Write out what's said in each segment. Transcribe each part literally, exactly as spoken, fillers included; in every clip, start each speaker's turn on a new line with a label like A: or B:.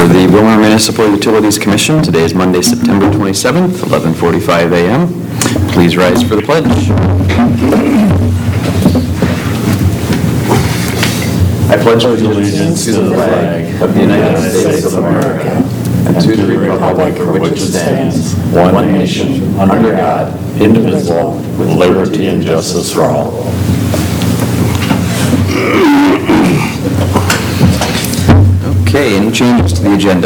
A: the Willmar Municipal Utilities Commission. Today is Monday, September twenty-seventh, eleven forty-five a m Please rise for the pledge. I pledge allegiance to the flag of the United States of America and to the republic for which it stands, one nation, under God, indivisible, with liberty and justice for all. Okay, any changes to the agenda?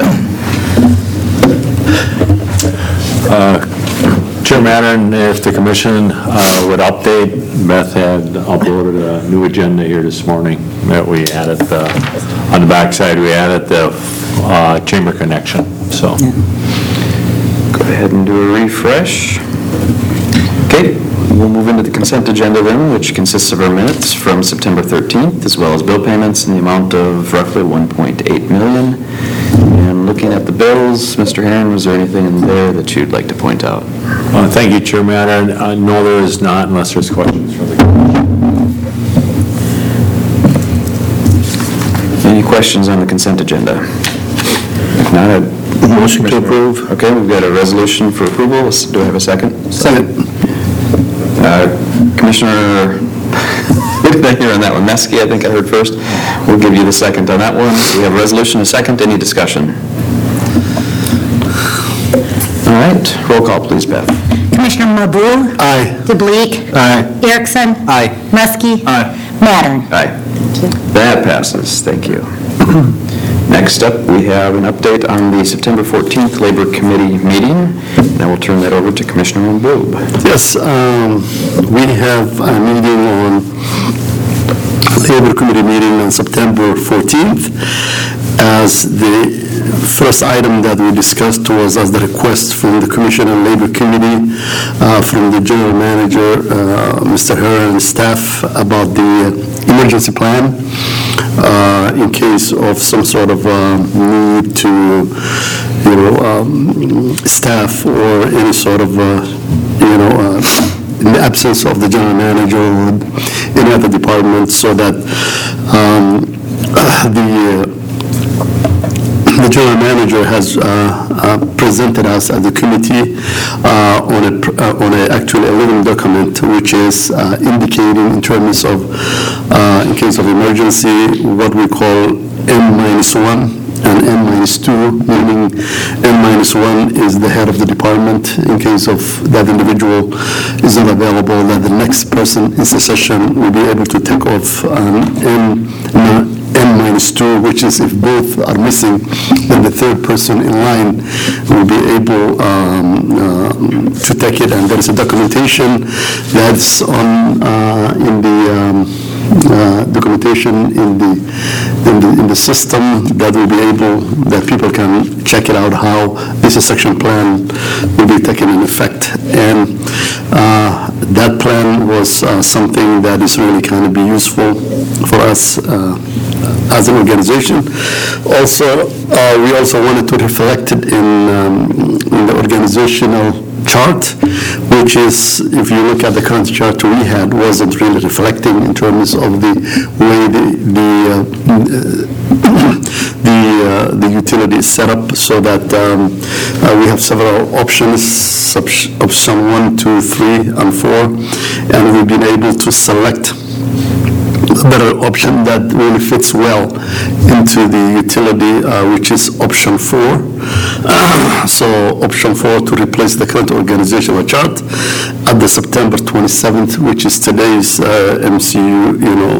B: Uh, Chair Mattern, if the commission uh, would update, Beth had uploaded a new agenda here this morning that we added, uh, on the backside, we added the uh, chamber connection, so.
A: Go ahead and do a refresh. Okay, we'll move into the consent agenda then, which consists of our minutes from September thirteenth, as well as bill payments in the amount of roughly one point eight million dollars. And looking at the bills, Mister Herron, was there anything in there that you'd like to point out?
B: Uh, Thank you, Chair Mattern. Uh, No, there is not, unless there's questions from the commission.
A: Any questions on the consent agenda? If not, a
C: Motion to approve.
A: Okay, we've got a resolution for approval. Do I have a second?
C: Second.
A: Uh, Commissioner, what did I hear on that one? Meske, I think I heard first. We'll give you the second on that one. We have a resolution, a second. Any discussion? All right, roll call, please, Beth.
D: Commissioner Marboul?
C: Aye.
D: DeBleek?
C: Aye.
D: Erickson?
C: Aye.
D: Muskie?
C: Aye.
D: Mattern?
A: Aye. That passes. Thank you. Next up, we have an update on the September fourteenth Labor Committee meeting. Now we'll turn that over to Commissioner Boob.
C: Yes, um, we have a meeting on, Labor Committee meeting on September fourteenth. As the first item that we discussed was as the request from the Commission and Labor Committee uh, from the General Manager, uh, Mister Herron, and staff about the emergency plan uh, in case of some sort of uh, need to, you know, um, staff or any sort of, uh, you know, uh, in the absence of the General Manager or any other department, so that um, uh, the uh, The General Manager has uh, uh, presented us as a committee uh, on a uh, on a actually a living document, which is uh, indicating in terms of uh, in case of emergency what we call N minus one and N minus two, meaning N minus one is the head of the department. In case of that individual is not available, that the next person in succession will be able to take off um, N. N minus two, which is if both are missing, then the third person in line will be able um, uh, to take it. And there is a documentation that's on uh, in the um, uh, documentation in the, in the in the system that will be able that people can check it out how this section plan will be taken in effect. And uh, that plan was uh, something that is really kind of be useful for us Uh, as an organization. Also, uh, we also wanted to reflect it in, um, in the organizational chart, which is, if you look at the current chart we had, wasn't really reflecting in terms of the way the the uh, the, uh, the utility is set up, so that um, uh, we have several options, option one, two, three, and four, and we've been able to select a better option that really fits well into the utility, uh, which is option four. Uh, so option four to replace the current organizational chart at the September twenty-seventh, which is today's uh, M C U, you know,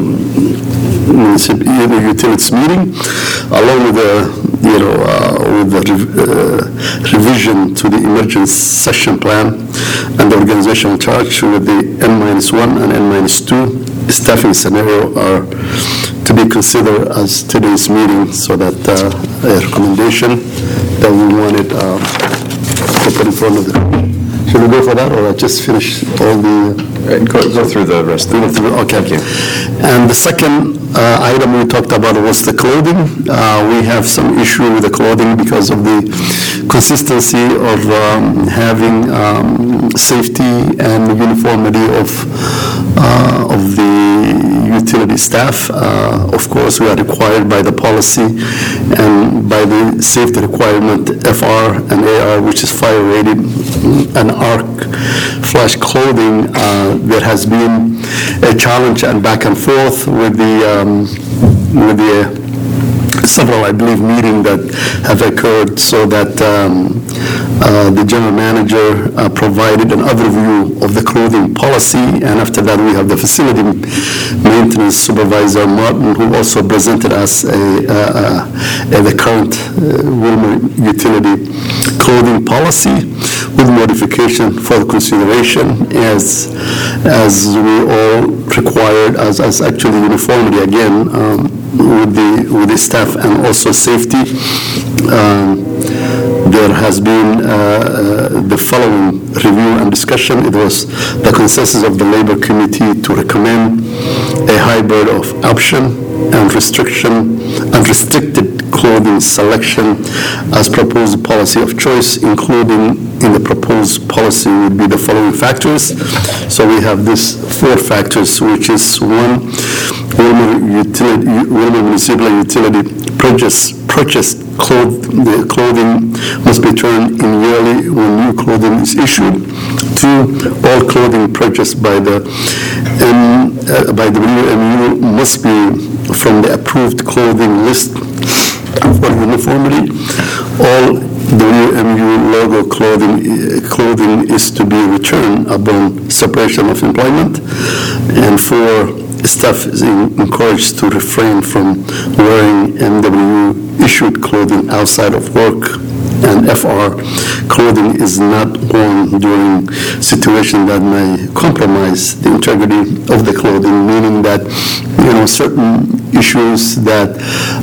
C: utilities meeting, along with the, you know, uh, with the rev uh, revision to the emergency session plan and the organizational chart with the N minus one and N minus two staffing scenario are to be considered as today's meeting, so that uh, a recommendation that we wanted uh, to put in front of the commission. Should we go for that, or I just finish all the...
A: Uh, go, go through the rest of
C: it. Okay. Thank you. And the second uh, item we talked about was the clothing. Uh, we have some issue with the clothing because of the consistency of um, having um, safety and uniformity of uh, of the utility staff. Uh, Of course, we are required by the policy and by the safety requirement F R and A R, which is fire rated, and arc flash clothing. Uh, There has been a challenge and back and forth with the, um, with the several, I believe, meetings that have occurred so that um, uh, the general manager uh, provided an overview of the clothing policy, and after that we have the facility maintenance supervisor, Martin, who also presented us a, uh, uh, the current uh, Wilmer utility clothing policy with modification for consideration as, as we all required, as, as actually uniformity again, um, with the with the staff and also safety. Um, there has been uh, uh, the following review and discussion. It was the consensus of the Labor Committee to recommend a hybrid of option and restriction, unrestricted clothing selection as proposed policy of choice, including in the proposed policy would be the following factors. So we have these four factors, which is one, Wilmer utility, Wilmer municipal utility purchase, purchased cloth, the clothing must be turned in yearly when new clothing is issued. Two, all clothing purchased by the M, uh, by the W M U must be from the approved clothing list for uniformity. All W M U logo clothing uh, clothing is to be returned upon separation of employment. And four, staff is in- encouraged to refrain from wearing M W U-issued clothing outside of work, and F R clothing is not worn during situation that may compromise the integrity of the clothing, meaning that, you know, certain issues that,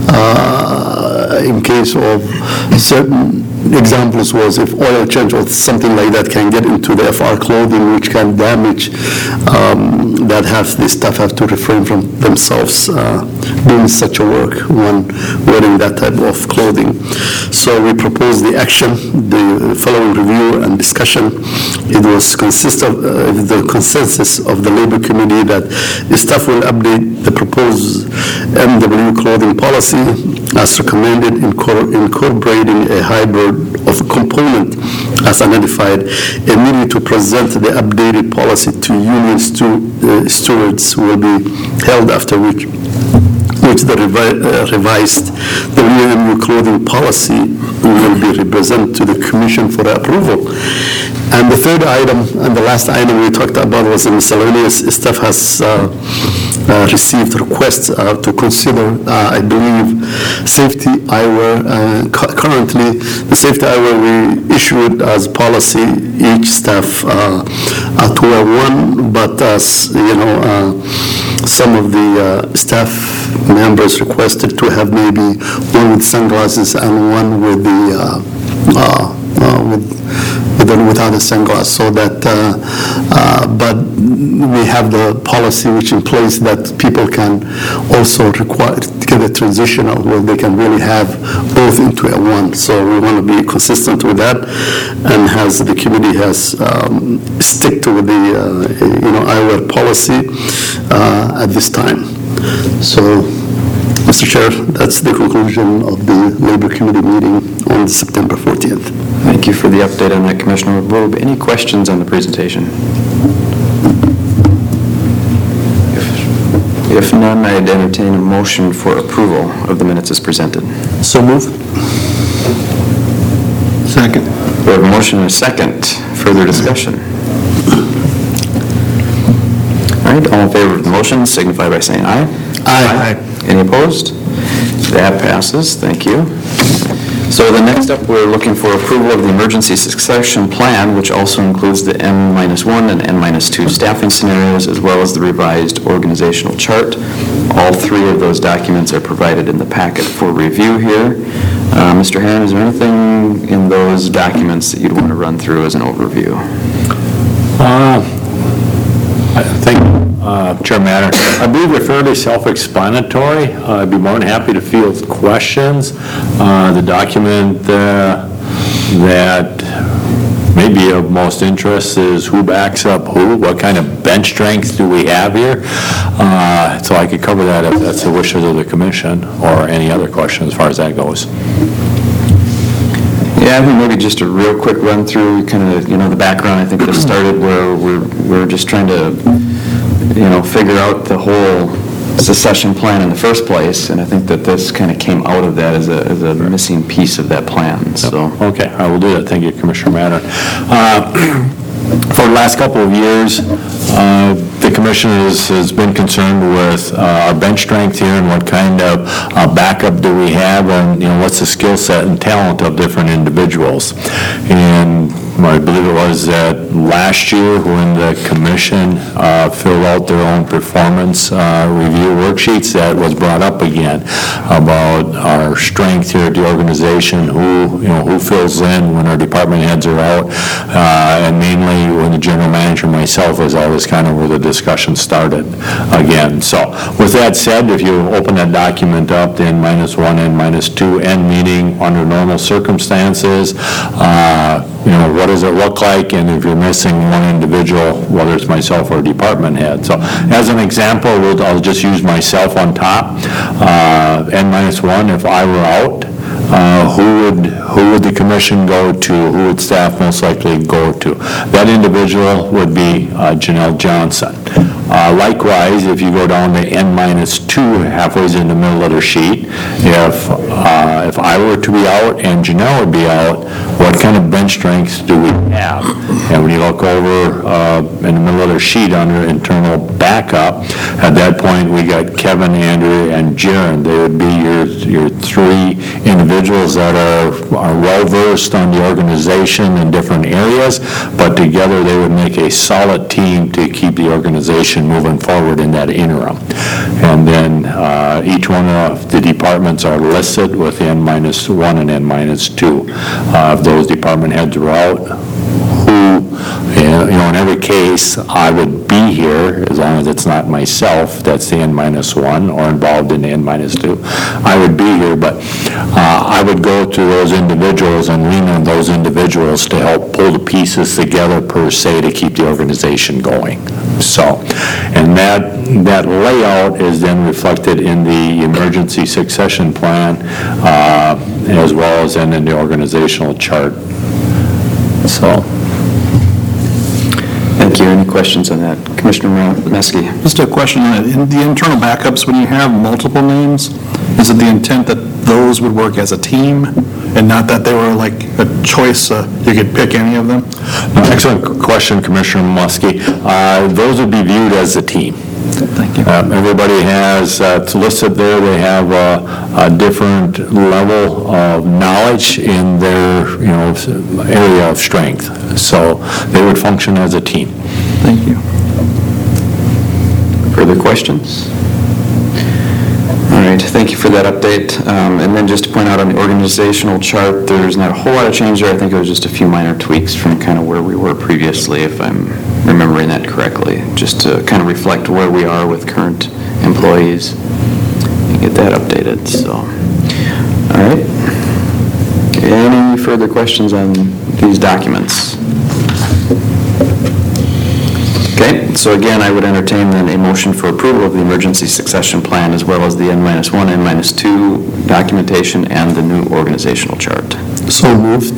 C: uh, in case of certain examples was if oil change or something like that can get into the F R clothing, which can damage, um, that have, the staff have to refrain from themselves uh, doing such a work when wearing that type of clothing. So we propose the action, the following review and discussion. It was consist of uh, the consensus of the Labor Committee that the staff will update the proposed M W clothing policy as recommended, incor- incorporating a hybrid of a component as identified, and needing to present the updated policy to union stu- uh, stewards will be held after which which the revi- uh, revised W M U clothing policy will be represented to the Commission for approval. And the third item, and the last item we talked about was the miscellaneous. Staff has uh, uh, received requests uh, to consider, uh, I believe, safety eyewear. Uh, cu- currently, the safety eyewear we issued as policy, each staff uh, uh, to wear one, but as you know, uh, some of the uh, staff members requested to have maybe one with sunglasses and one with the uh, uh, uh, with with the, without the sunglasses, so that uh, uh, but we have the policy which in place that people can also require get a transitional where they can really have both into a one. So we want to be consistent with that, and has the committee has um, stick to the uh, you know eyewear policy uh, at this time. So, Mister Chair, that's the conclusion of the Labor Committee meeting on September fourteenth.
A: Thank you for the update on that, Commissioner Mahboob. Any questions on the presentation? If- If none, I'd entertain a motion for approval of the minutes as presented.
C: So move. Second.
A: We have a motion and a second. Further discussion? All right, all in favor of the motion signify by saying aye.
C: Aye.
A: Any opposed? That passes, thank you. So the next up, we're looking for approval of the emergency succession plan, which also includes the N minus one and N minus two staffing scenarios, as well as the revised organizational chart. All three of those documents are provided in the packet for review here. Uh, Mister Herron, is there anything in those documents that you'd want to run through as an overview?
B: Uh, I think, uh, Chair Matter, I believe they're fairly self-explanatory. Uh, I'd be more than happy to field questions. Uh, The document uh, that maybe of most interest is who backs up who, what kind of bench strength do we have here? Uh, So I could cover that if that's the wishes of the commission, or any other question as far as that goes.
A: Yeah, I think maybe just a real quick run through, kind of, you know, the background. I think it started where we're, we're just trying to, you know, figure out the whole secession plan in the first place, and I think that this kind of came out of that as a, as a missing piece of that plan, so.
B: Okay, I will do that. Thank you, Commissioner Matter. Uh, For the last couple of years, uh, the commission has, has been concerned with uh, our bench strength here and what kind of uh, backup do we have, and, you know, what's the skill set and talent of different individuals. And I believe it was that last year when the commission uh, filled out their own performance uh, review worksheets, that was brought up again about our strength here at the organization, who, you know, who fills in when our department heads are out, uh, and mainly when the general manager, myself, was out, is kind of where the discussion started again. So with that said, if you open that document up, the N minus one, N minus two, N meaning under normal circumstances, uh, you know, what does it look like, and if you're missing one individual, whether it's myself or a department head. So as an example, we'll, I'll just use myself on top. Uh, N minus one, if I were out, Uh, who would who would the commission go to? Who would staff most likely go to? That individual would be uh, Janelle Johnson. Uh, likewise, if you go down to N minus two, halfway in the middle of the sheet, if uh, if I were to be out and Janelle would be out, what kind of bench strengths do we have? And when you look over uh, in the middle of the sheet under internal backup, at that point we got Kevin, Andrew, and Jaron. They would be your your three individuals that are, are well-versed on the organization in different areas, but together they would make a solid team to keep the organization moving forward in that interim. And then uh, each one of the departments are listed with N minus one and N minus two. Uh, if those department heads are out, who, you know, in every case, I would be here, as long as it's not myself, that's the N minus one, or involved in the N minus two, I would be here, but uh, I would go to those individuals and lean on those individuals to help pull the pieces together, per se, to keep the organization going. So, and that, that layout is then reflected in the emergency succession plan, uh, as well as in, in the organizational chart. So.
A: Thank you. Any questions on that? Commissioner Meske?
E: Just a question on it. In the internal backups, when you have multiple names, is it the intent that those would work as a team and not that they were like a choice, uh, you could pick any of them?
B: Excellent question, Commissioner Muskie. Uh, those would be viewed as a team.
E: Thank you.
B: Um, everybody has, uh, it's listed there, they have a, a different level of knowledge in their, you know, area of strength. So they would function as a team.
E: Thank you.
A: Further questions? All right, thank you for that update. Um, And then just to point out on the organizational chart, there's not a whole lot of change there. I think it was just a few minor tweaks from kind of where we were previously, if I'm remembering that correctly, just to kind of reflect where we are with current employees and get that updated, so. All right. Any further questions on these documents? Okay, so again, I would entertain then a motion for approval of the emergency succession plan, as well as the N minus one, N minus two documentation, and the new organizational chart.
C: So moved.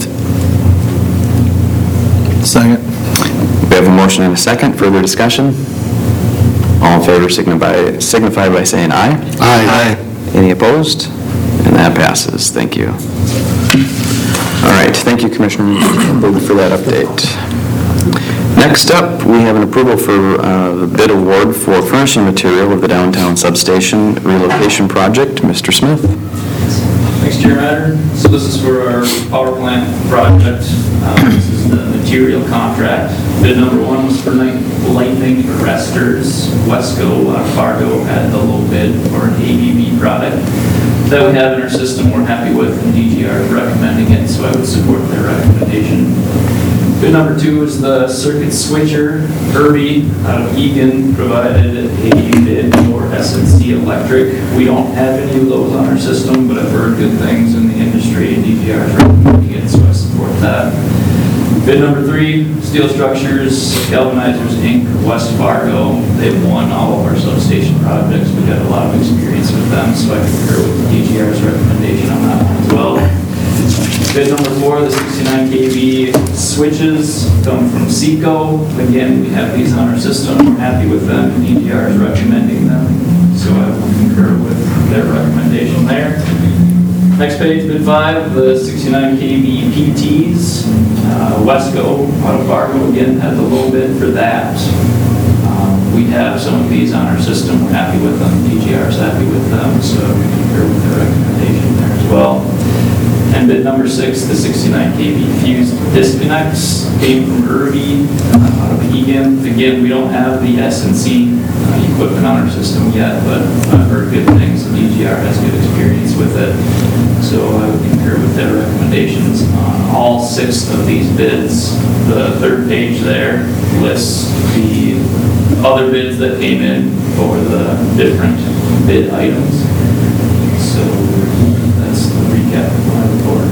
E: Second.
A: We have a motion and a second. Further discussion? All in favor signify, signify by saying aye.
C: Aye.
A: Any opposed? And that passes. Thank you. All right, thank you, Commissioner Booth, for that update. Next up, we have an approval for uh, the bid award for furnishing material of the downtown substation relocation project. Mister Smith?
F: Thanks, Chair Matter. So this is for our power plant project. Um, This is the material contract. Bid number one was for night lightning arresters. Wesco, uh, Fargo had the low bid for an A B B product that we have in our system we're happy with, and D G R is recommending it, so I would support their recommendation. Bid number two is the circuit switcher. Herbie out of Egan provided a bid for S and C Electric. We don't have any of those on our system, but I've heard good things in the industry, and D G R is recommending it, so I support that. Bid number three, Steel Structures, Galvanizers, Incorporated, West Fargo. They've won all of our substation projects. We've got a lot of experience with them, so I concur with D G R's recommendation on that one as well. Bid number four, the sixty-nine K V switches come from Seco. Again, we have these on our system. We're happy with them, and D G R is recommending them. So I will concur with their recommendation there. Next page, bid five, the sixty-nine K V P Ts. Uh, Wesco, out of Fargo, again, had the low bid for that. Um, We have some of these on our system. We're happy with them. D G R is happy with them, so we concur with their recommendation there as well. And bid number six, the sixty-nine K V fused disconnects came from Irby, uh, out of Egan. Again, we don't have the S and C uh, equipment on our system yet, but I've heard good things. D G R has good experience with it. So I would concur with their recommendations on all six of these bids. The third page there lists the other bids that came in for the different bid items. So that's the recap of my report.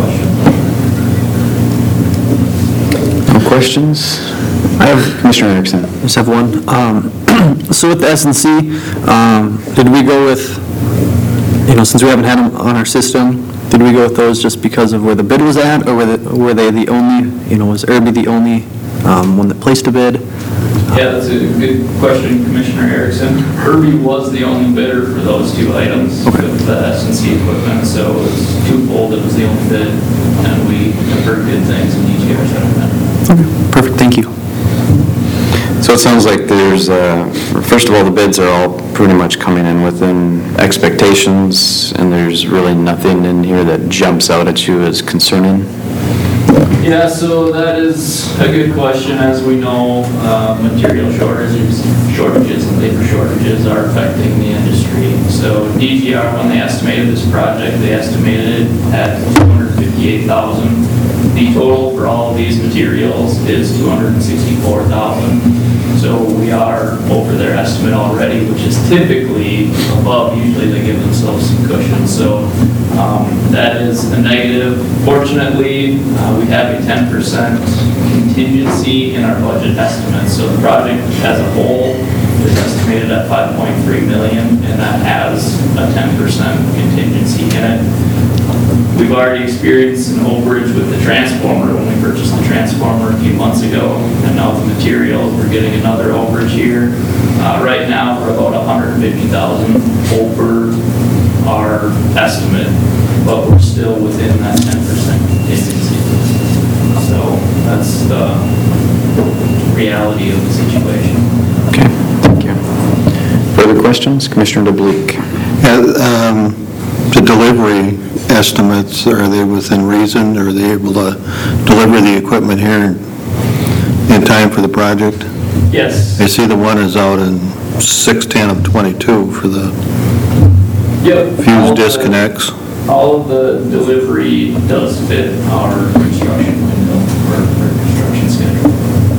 F: Questions?
A: No questions? I have Commissioner Erickson.
G: I just have one. Um, So with the S and C, um, did we go with, you know, since we haven't had them on our system, did we go with those just because of where the bid was at, or were they, were they the only, you know, was Irby the only um, one that placed a bid?
F: Yeah, that's a good question, Commissioner Erickson. Irby was the only bidder for those two items
G: Okay.
F: with the S and C equipment, so it was twofold. It was the only bid, and we have heard good things, and D G R's recommended.
G: Okay, perfect, thank you.
A: So it sounds like there's, uh, first of all, the bids are all pretty much coming in within expectations, and there's really nothing in here that jumps out at you as concerning.
F: Yeah, so that is a good question. As we know, uh, material shortages, shortages and labor shortages are affecting the industry. So D G R, when they estimated this project, they estimated it at two hundred fifty-eight thousand dollars. The total for all of these materials is two hundred sixty-four thousand dollars. So we are over their estimate already, which is typically above. Usually they give themselves some cushion. So um, that is a negative. Fortunately, uh, we have a ten percent contingency in our budget estimate. So the project as a whole is estimated at five point three million dollars, and that has a ten percent contingency in it. We've already experienced an overage with the transformer when we purchased the transformer a few months ago, and now the materials, we're getting another overage here. Uh, right now, we're about one hundred fifty thousand dollars over our estimate, but we're still within that ten percent contingency. So that's the reality of the situation.
A: Okay, thank you. Further questions? Commissioner DeBleek.
C: Yeah, um, the delivery estimates, are they within reason? Are they able to deliver the equipment here in time for the project?
F: Yes.
C: I see the one is out in six ten of twenty-two for the
F: Yep. All
C: fuse
F: the-
C: disconnects.
F: All of the delivery does fit our construction window, or our construction schedule.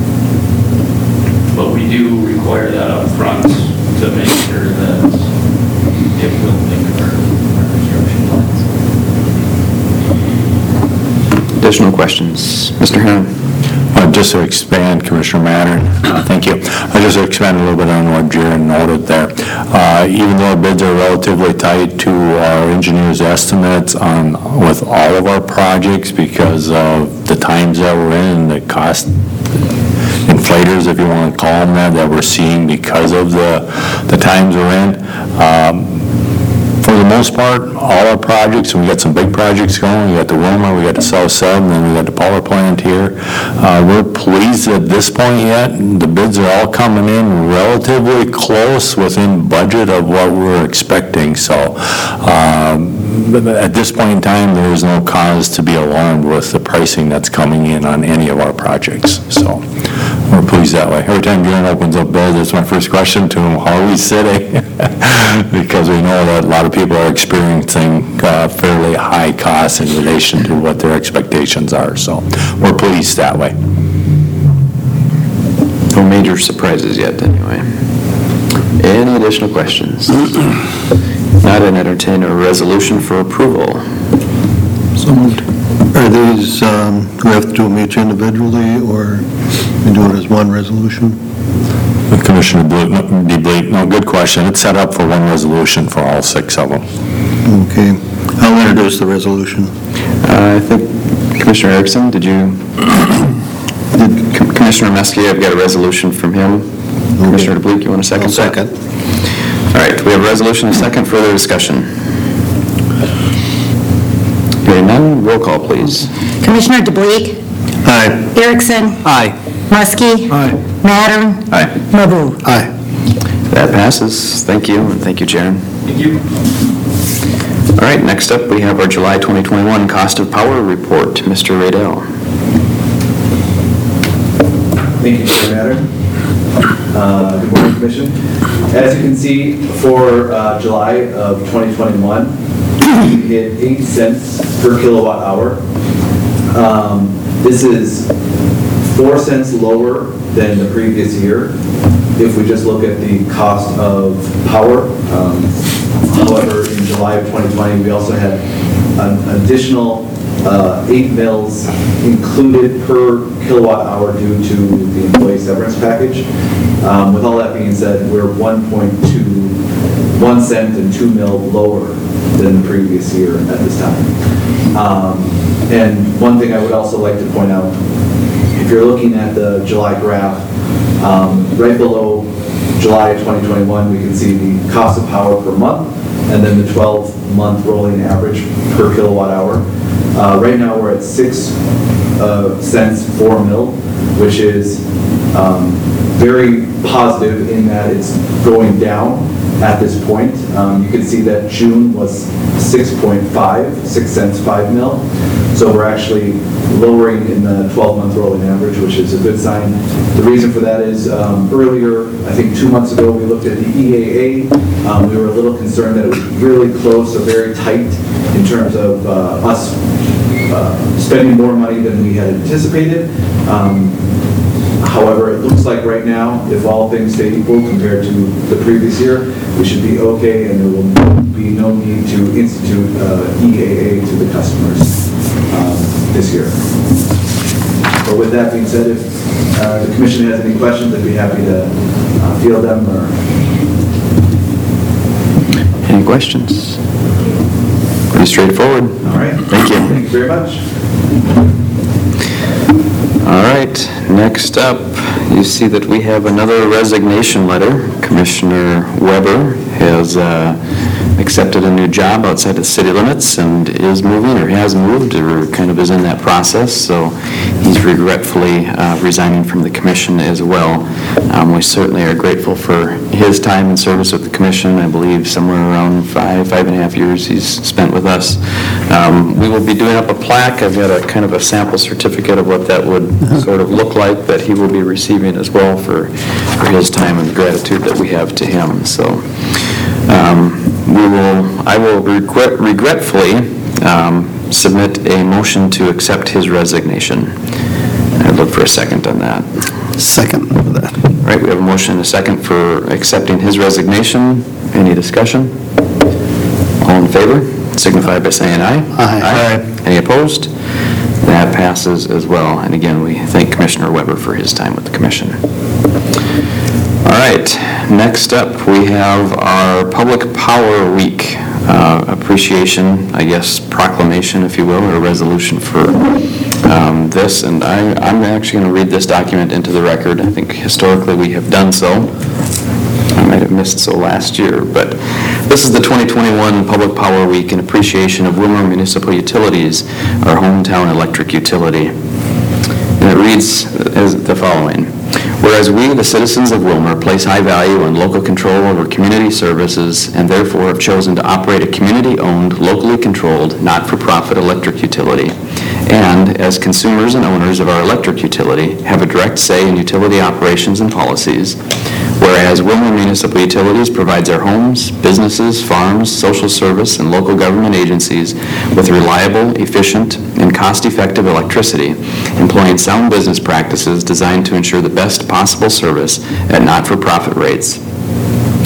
F: But we do require that up front to make sure that it will make our, our construction plans.
A: Additional questions? Mister Heron.
B: Uh, Just to expand, Commissioner Mattern, uh, thank you. I just expand a little bit on what Jaron noted there. Uh, Even though our bids are relatively tight to our engineers' estimates on, with all of our projects because of the times that we're in, the cost inflators, if you want to call them that, that we're seeing because of the, the times we're in. Um, For the most part, all our projects, and we got some big projects going, we got the Wilmer, we got the South Sub, and then we got the power plant here. Uh, we're pleased at this point yet, the bids are all coming in relatively close within budget of what we're expecting, so, um, at this point in time, there is no cause to be alarmed with the pricing that's coming in on any of our projects, so we're pleased that way. Every time Jaron opens up bids, that's my first question to him, how are we sitting? Because we know that a lot of people are experiencing uh, fairly high costs in relation to what their expectations are, so we're pleased that way.
A: No major surprises yet, anyway. Any additional questions? Not an entertain a resolution for approval.
E: So moved.
C: Are these
H: these, um, do we have to do them each individually, or we do it as one resolution?
B: Commissioner DeBlake, no, good question. It's set up for one resolution for all six of them.
H: Okay, I'll introduce the resolution.
A: Uh, I think Commissioner Erickson, did you, did Com- Commissioner Meski, I've got a resolution from him. Commissioner DeBleek, you want a second?
H: I'll second.
A: All right, we have a resolution, a second, further discussion. Hearing none, roll call, please.
D: Commissioner DeBleek,
H: Aye.
D: Erickson,
G: Aye.
D: Muskie.
E: Aye.
D: Mattern,
A: Aye.
D: Mabu.
H: Aye.
A: That passes. Thank you, and thank you, Sharon.
F: Thank you.
A: All right, next up, we have our July twenty twenty-one Cost of Power Report. Mister Radell.
I: Thank you, Chair Matter. Uh, Good morning, Commission. As you can see, for uh, July of twenty twenty-one, we hit eight cents per kilowatt hour. Um, This is four cents lower than the previous year if we just look at the cost of power. Um, However, in July of twenty twenty, we also had an additional uh, eight mils included per kilowatt hour due to the employee severance package. Um, With all that being said, we're one point two, one cent and two mil lower than the previous year at this time. Um, And one thing I would also like to point out, if you're looking at the July graph, um, right below July of twenty twenty-one, we can see the cost of power per month, and then the twelve-month rolling average per kilowatt hour. Uh, right now, we're at six uh, cents per mil, which is um, very positive in that it's going down at this point. Um, you can see that June was six point five, six cents five mil. So we're actually lowering in the twelve-month rolling average, which is a good sign. The reason for that is um, earlier, I think two months ago, we looked at the E A A. Um, we were a little concerned that it was really close or very tight in terms of uh, us uh, spending more money than we had anticipated. Um, However, it looks like right now, if all things stay equal compared to the previous year, we should be okay, and there will be no need to institute uh, E A A to the customers um, this year. But with that being said, if uh, the commission has any questions, I'd be happy to uh, field them. Or
A: Any questions? Pretty straightforward.
I: all right.
A: Thank you.
I: Thank you very much.
A: All right, next up, you see that we have another resignation letter. Commissioner Weber has uh, accepted a new job outside the city limits and is moving, or has moved, or kind of is in that process, so he's regretfully uh, resigning from the commission as well. Um, We certainly are grateful for his time and service with the commission. I believe somewhere around five, five and a half years he's spent with us. Um, We will be doing up a plaque. I've got a kind of a sample certificate of what that would sort of look like that he will be receiving as well for, for his time and the gratitude that we have to him. So um, we will, I will regret, regretfully um, submit a motion to accept his resignation. I'd look for a second on that.
C: Second for that.
A: All right, we have a motion and a second for accepting his resignation. Any discussion? All in favor, signify by saying aye.
C: Aye.
A: Any opposed? That passes as well. And again, we thank Commissioner Weber for his time with the commission. All right, next up, we have our Public Power Week uh, appreciation, I guess, proclamation, if you will, or resolution for um, this. And I, I'm actually going to read this document into the record. I think historically we have done so. I might have missed so last year, but this is the twenty twenty-one Public Power Week in appreciation of Willmar Municipal Utilities, our hometown electric utility. And it reads as the following. Whereas we, the citizens of Willmar, place high value on local control over community services and therefore have chosen to operate a community-owned, locally controlled, not-for-profit electric utility, and as consumers and owners of our electric utility have a direct say in utility operations and policies, whereas Willmar Municipal Utilities provides our homes, businesses, farms, social service, and local government agencies with reliable, efficient, and cost-effective electricity, employing sound business practices designed to ensure the best possible service at not-for-profit rates. And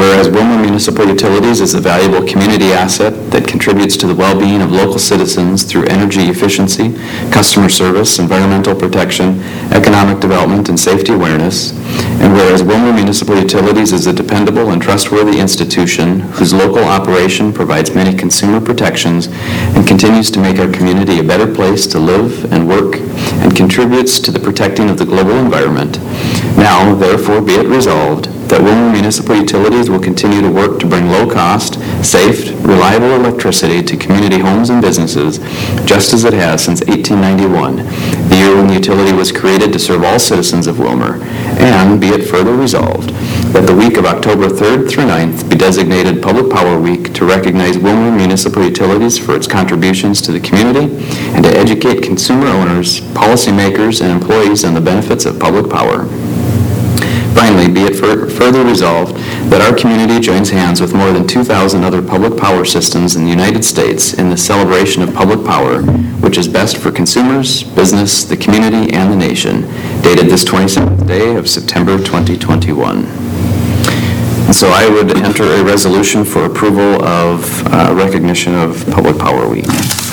A: whereas Wilmer Municipal Utilities is a valuable community asset that contributes to the well-being of local citizens through energy efficiency, customer service, environmental protection, economic development, and safety awareness, and whereas Wilmer Municipal Utilities is a dependable and trustworthy institution whose local operation provides many consumer protections and continues to make our community a better place to live and work and contributes to the protecting of the global environment, now therefore be it resolved that Wilmer Municipal Utilities will continue to work to bring low-cost, safe, reliable electricity to community homes and businesses, just as it has since eighteen ninety-one, the year when the utility was created to serve all citizens of Wilmer, and be it further resolved that the week of October third through ninth be designated Public Power Week to recognize Wilmer Municipal Utilities for its contributions to the community and to educate consumer owners, policymakers, and employees on the benefits of public power. Finally, be it fur- further resolved that our community joins hands with more than two thousand other public power systems in the United States in the celebration of public power, which is best for consumers, business, the community, and the nation, dated this twenty-seventh day of September twenty twenty-one. And so I would enter a resolution for approval of uh, recognition of Public Power Week.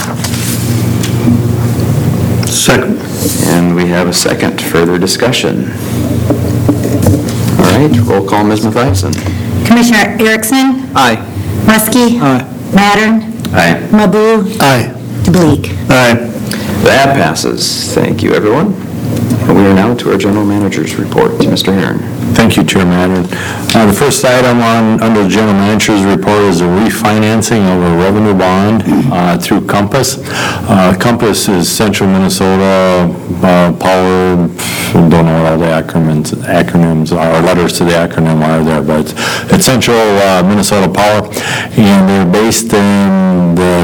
H: Second.
A: And we have a second. Further discussion? All right, roll call, Miz Mathiasen.
D: Commissioner Erickson?
G: Aye.
D: Muskie?
E: Aye.
D: Mattern?
A: Aye.
D: Mabu?
C: Aye.
D: DeBleek?
C: Aye.
A: That passes. Thank you, everyone. And we are now to our general manager's report. Mister Herron.
B: Thank you, Chairman. Uh, The first item on, under the General Manager's report is a refinancing of a revenue bond uh, through Compass. Uh, Compass is Central Minnesota uh, Power, don't know what all the acronyms, acronyms are, letters to the acronym are there, but it's, it's Central uh, Minnesota Power, and they're based in the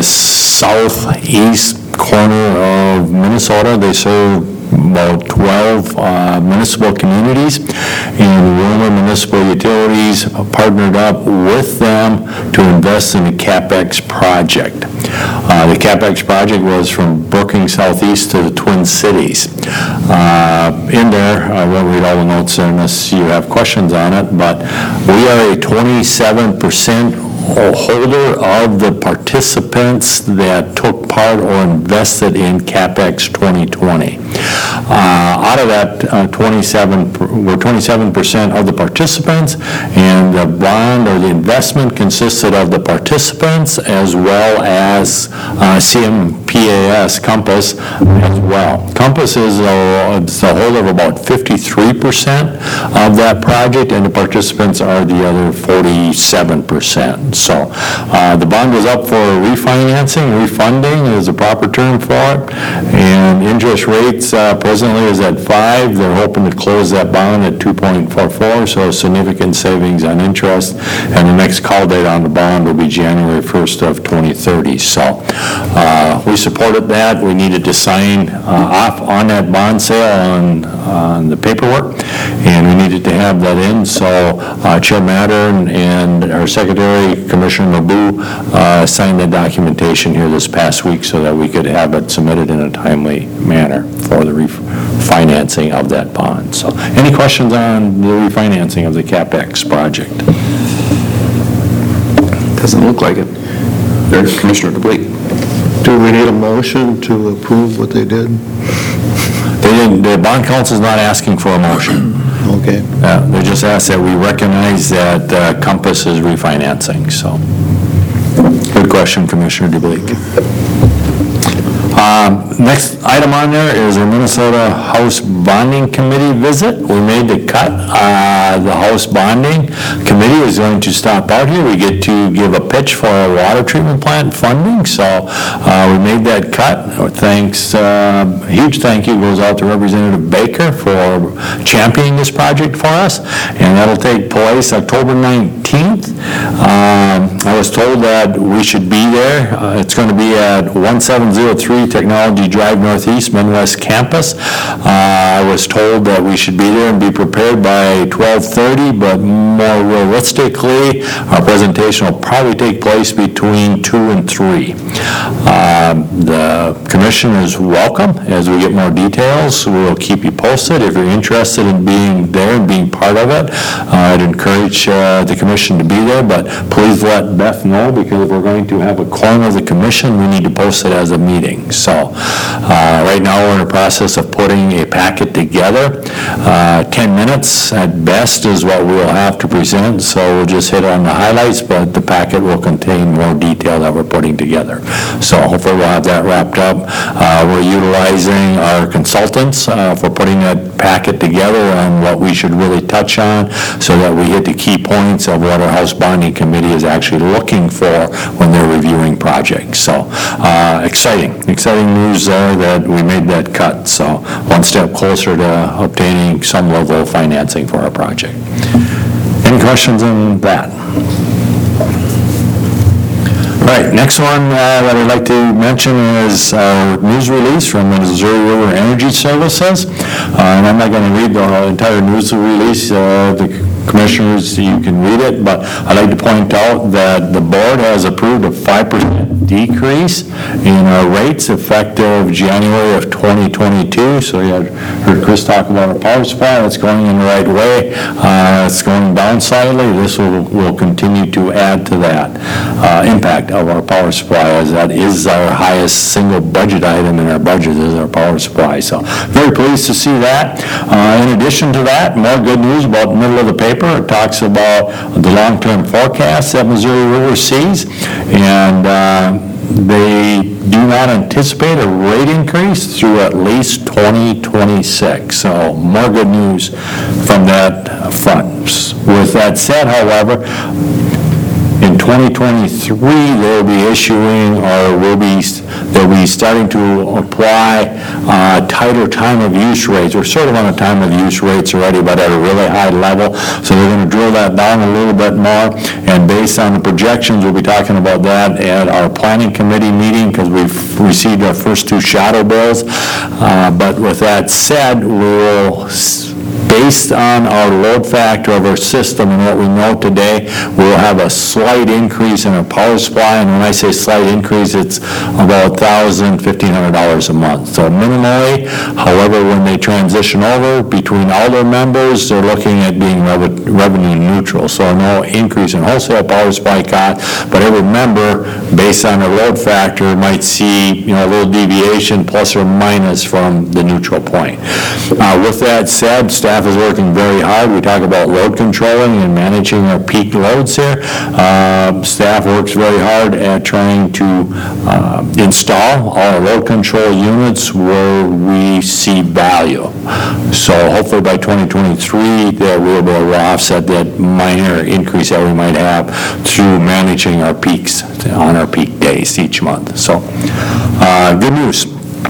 B: southeast corner of Minnesota. They serve about twelve uh, municipal communities, and Wilmer Municipal Utilities partnered up with them to invest in a CapEx project. Uh, the CapEx project was from Brookings Southeast to the Twin Cities. Uh, in there, I won't read all the notes there unless you have questions on it, but we are a twenty-seven percent holder of the participants that took part or invested in CapEx twenty twenty. Uh, out of that uh, twenty-seven, we're twenty-seven percent of the participants, and the bond or the investment consisted of the participants as well as uh, C M P A S, Compass, as well. Compass is a, is a holder of about fifty-three percent of that project, and the participants are the other forty-seven percent. So uh, the bond was up for refinancing, refunding is the proper term for it, and interest rates uh, presently is at five. They're hoping to close that bond at two point four four, so significant savings on interest, and the next call date on the bond will be January first of twenty thirty. So uh, we supported that. We needed to sign uh, off on that bond sale on, on the paperwork, and we needed to have that in. So uh, Chair Mattern and our Secretary, Commissioner Mabu, uh, signed the documentation here this past week so that we could have it submitted in a timely manner for the refinancing of that bond. So any questions on the refinancing of the CapEx project?
A: Doesn't look like it. There's Commissioner DeBleek.
H: Do we need a motion to approve what they did?
B: They didn't, the bond council's not asking for a motion.
H: Okay.
B: Uh, They just asked that we recognize that uh, Compass is refinancing, so. Good question, Commissioner DeBleek. Um, Next item on there is our Minnesota House Bonding Committee visit. We made the cut. Uh, The House Bonding Committee is going to stop out here. We get to give a pitch for our water treatment plant funding, so uh, we made that cut. Thanks, uh, huge thank you goes out to Representative Baker for championing this project for us, and that'll take place October nineteenth. Um, I was told that we should be there. Uh, It's going to be at one seven zero three Technology Drive Northeast, Midwest Campus. Uh, I was told that we should be there and be prepared by twelve thirty, but more realistically, our presentation will probably take place between two and three. Um, The commission is welcome. As we get more details, we'll keep you posted. If you're interested in being there and being part of it, uh, I'd encourage uh, the commission to be there, but please let Beth know, because if we're going to have a quorum of the commission, we need to post it as a meeting. So uh, right now, we're in the process of putting a packet together. Uh, ten minutes at best is what we'll have to present, so we'll just hit on the highlights, but the packet will contain more detail that we're putting together. So hopefully we'll have that wrapped up. Uh, We're utilizing our consultants uh, for putting that packet together on what we should really touch on, so that we hit the key points of what our House Bonding Committee is actually looking for when they're reviewing projects. So uh, exciting, exciting news there that we made that cut. So one step closer to obtaining some level of financing for our project. Any questions on that? All right, next one uh, that I'd like to mention is our news release from the Missouri River Energy Services. Uh, And I'm not going to read the entire news release. Uh, The commissioners, you can read it, but I'd like to point out that the board has approved a five percent decrease in our rates effective January of twenty twenty-two. So you had heard Chris talk about our power supply. That's going in the right way. Uh, It's going down slightly. This will, will continue to add to that uh, impact of our power supply, as that is our highest single budget item in our budget, is our power supply. So very pleased to see that. Uh, In addition to that, more good news about the middle of the paper. It talks about the long-term forecast that Missouri River sees, and uh, they do not anticipate a rate increase through at least twenty twenty-six. So more good news from that front. With that said, however, in twenty twenty-three, they'll be issuing, or will be, they'll be starting to apply uh, tighter time of use rates. We're sort of on a time of use rates already, but at a really high level. So they're going to drill that down a little bit more. And based on the projections, we'll be talking about that at our planning committee meeting, because we've received our first two shadow bills. Uh, But with that said, we'll, based on our load factor of our system and what we know today, we'll have a slight increase in our power supply. And when I say slight increase, it's about one thousand dollars, fifteen hundred dollars a month. So minimally, however, when they transition over between all their members, they're looking at being rev- revenue neutral. So no increase in wholesale power supply cost, but every member, based on their load factor, might see, you know, a little deviation plus or minus from the neutral point. Uh, With that said, staff is working very hard. We talk about load controlling and managing our peak loads here. Uh, Staff works very hard at trying to uh, install all our load control units where we see value. So hopefully by twenty twenty-three, that will be able to offset that minor increase that we might have through managing our peaks on our peak days each month. So uh, good news.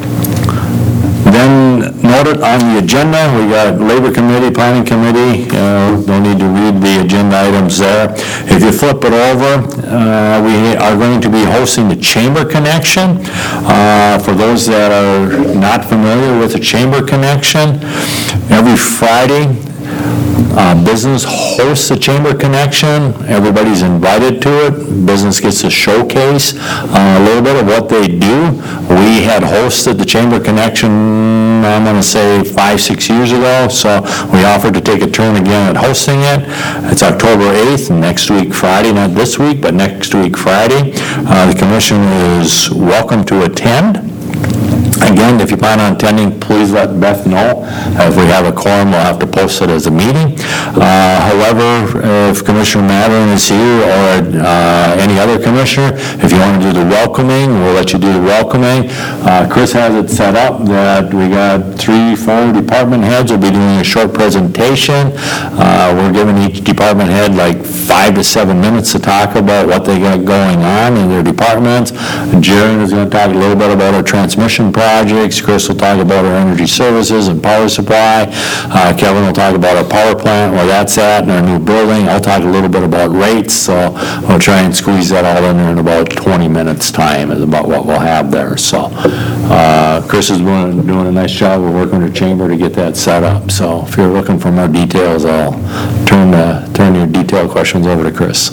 B: Then noted on the agenda, we got Labor Committee, Planning Committee, uh, don't need to read the agenda items there. If you flip it over, uh, we are going to be hosting the Chamber Connection. Uh, For those that are not familiar with the Chamber Connection, every Friday, Uh, business hosts a Chamber Connection. Everybody's invited to it. Business gets to showcase uh, a little bit of what they do. We had hosted the Chamber Connection, I'm going to say, five, six years ago, so we offered to take a turn again at hosting it. It's October eighth, next week Friday, not this week, but next week Friday. Uh, The commission is welcome to attend. Again, if you plan on attending, please let Beth know. If we have a quorum, we'll have to post it as a meeting. Uh, However, if Commissioner Mattern is here, or uh, any other commissioner, if you want to do the welcoming, we'll let you do the welcoming. Uh, Chris has it set up that we got three, four department heads will be doing a short presentation. Uh, We're giving each department head like five to seven minutes to talk about what they got going on in their departments. Jaron is going to talk a little bit about our transmission project. projects. Chris will talk about our energy services and power supply. Uh, Kevin will talk about our power plant, where that's at, and our new building. I'll talk a little bit about rates, so I'll try and squeeze that all in there in about twenty minutes' time is about what we'll have there. So uh, Chris is doing, doing a nice job. We're working with the chamber to get that set up. So if you're looking for more details, I'll turn the, turn your detailed questions over to Chris.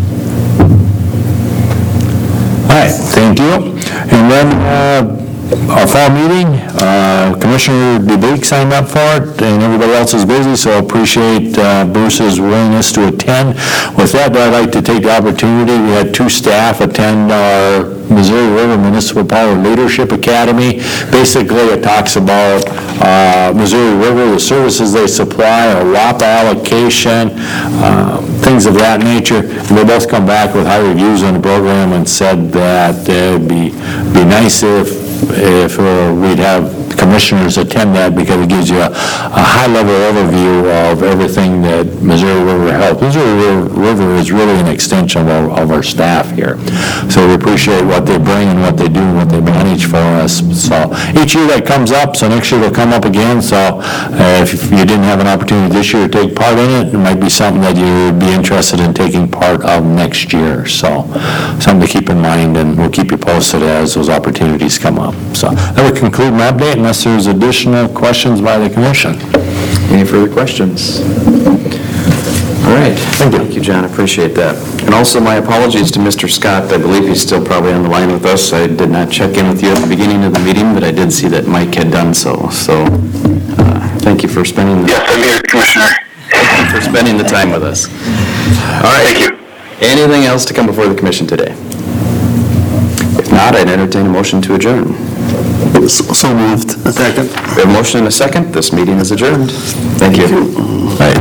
B: All right, thank you. And then uh, our fall meeting, uh, Commissioner DeBeek signed up for it, and everybody else is busy, so appreciate uh, Bruce's willingness to attend. With that, I'd like to take the opportunity, we had two staff attend our Missouri River Municipal Power Leadership Academy. Basically, it talks about uh, Missouri River, the services they supply, our W A P A allocation, uh, things of that nature. And they both come back with high reviews on the program and said that it'd be, be nice if if uh, we'd have commissioners attend that, because it gives you a, a high-level overview of everything that Missouri River helps. Missouri River is really an extension of our, of our staff here. So we appreciate what they bring and what they do and what they manage for us. So each year that comes up, so next year it'll come up again. So uh, if you didn't have an opportunity this year to take part in it, it might be something that you would be interested in taking part of next year. So something to keep in mind, and we'll keep you posted as those opportunities come up. So that would conclude my update, unless there's additional questions by the commission.
A: Any further questions? All right. Thank you. Thank you, John. Appreciate that. And also my apologies to Mister Scott. I believe he's still probably on the line with us. I did not check in with you at the beginning of the meeting, but I did see that Mike had done so. So uh, thank you for spending the...
J: Yes, I'm here, Commissioner.
A: Thank you for spending the time with us. All right.
J: Thank you.
A: Anything else to come before the commission today? If not, I'd entertain a motion to adjourn.
C: So moved. Second.
A: We have a motion and a second. This meeting is adjourned. Thank you.
B: All right.